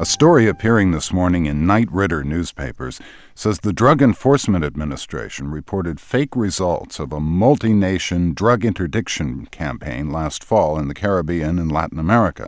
A story appearing this morning in Knight Ridder newspapers says the Drug Enforcement Administration reported fake results of a multi-nation drug interdiction campaign last fall in the Caribbean and Latin America.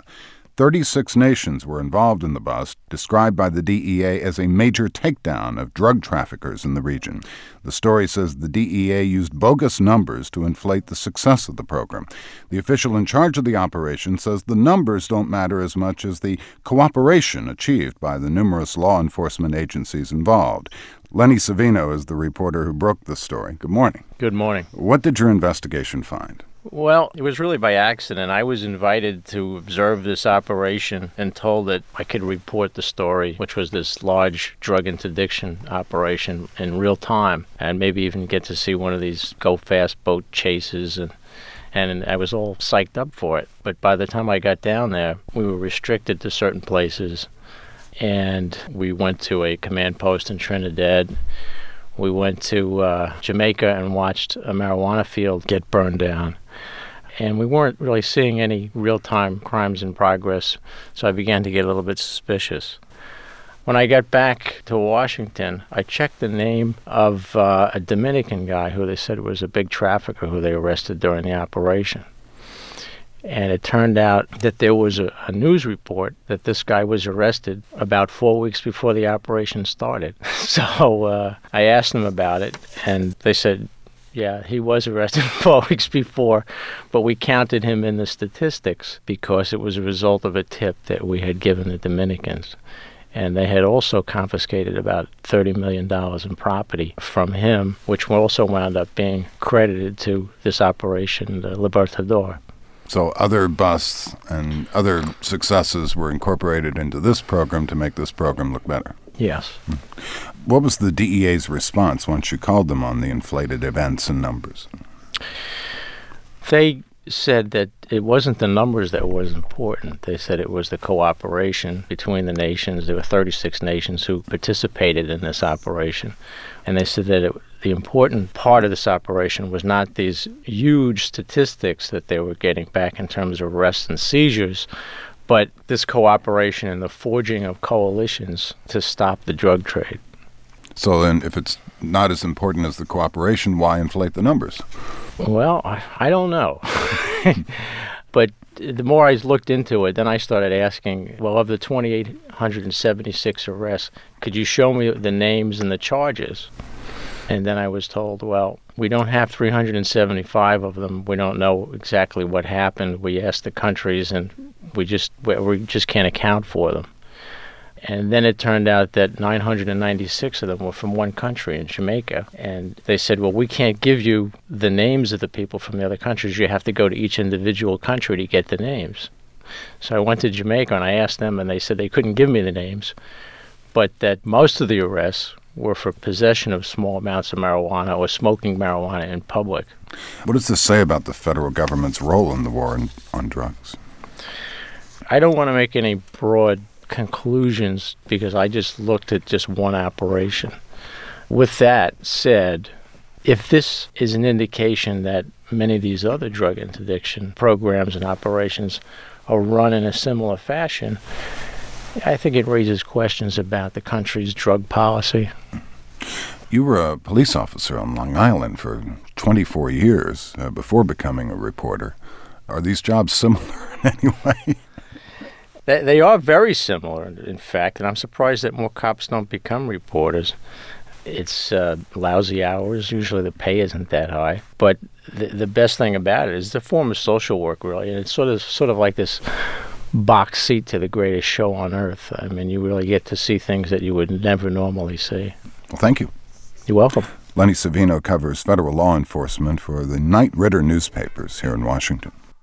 36 nations were involved in the bust, described by the DEA as a major takedown of drug traffickers in the region. The story says the DEA used bogus numbers to inflate the success of the program. The official in charge of the operation says the numbers don't matter as much as the cooperation achieved by the numerous law enforcement agencies involved. Lenny Savino is the reporter who broke the story. Good morning. Good morning. What did your investigation find? Well, it was really by accident. I was invited to observe this operation and told that I could report the story, which was this large drug interdiction operation in real time, and maybe even get to see one of these go-fast boat chases, and I was all psyched up for it. But by the time I got down there, we were restricted to certain places, and we went to a command post in Trinidad. We went to Jamaica and watched a marijuana field get burned down. And we weren't really seeing any real-time crimes in progress, so I began to get a little bit suspicious. When I got back to Washington, I checked the name of a Dominican guy who they said was a big trafficker who they arrested during the operation. And it turned out that there was a news report that this guy was arrested about 4 weeks before the operation started. So I asked them about it, and they said, yeah, he was arrested 4 weeks before, but we counted him in the statistics because it was a result of a tip that we had given the Dominicans. And they had also confiscated about $30 million in property from him, which also wound up being credited to this operation, the Libertador. So other busts and other successes were incorporated into this program to make this program look better. Yes. What was the DEA's response once you called them on the inflated events and numbers? They said that it wasn't the numbers that was important. They said it was the cooperation between the nations. There were 36 nations who participated in this operation. And they said that the important part of this operation was not these huge statistics that they were getting back in terms of arrests and seizures, but this cooperation and the forging of coalitions to stop the drug trade. So then if it's not as important as the cooperation, why inflate the numbers? Well, I don't know. But the more I looked into it, then I started asking, well, of the 2,876 arrests, could you show me the names and the charges? And then I was told, well, we don't have 375 of them. We don't know exactly what happened. We asked the countries, and we just can't account for them. And then it turned out that 996 of them were from one country, in Jamaica. And they said, well, we can't give you the names of the people from the other countries. You have to go to each individual country to get the names. So I went to Jamaica, and I asked them, and they said they couldn't give me the names, but that most of the arrests were for possession of small amounts of marijuana or smoking marijuana in public. What does this say about the federal government's role in the war on drugs? I don't want to make any broad conclusions because I just looked at just one operation. With that said, if this is an indication that many of these other drug interdiction programs and operations are run in a similar fashion, I think it raises questions about the country's drug policy. You were a police officer on Long Island for 24 years before becoming a reporter. Are these jobs similar in any way? They are very similar, in fact, and I'm surprised that more cops don't become reporters. It's lousy hours. Usually the pay isn't that high. But the best thing about it is the form of social work, really, and it's sort of like this box seat to the greatest show on earth. I mean, you really get to see things that you would never normally see. Well, thank you. You're welcome. Lenny Savino covers federal law enforcement for the Knight Ridder newspapers here in Washington.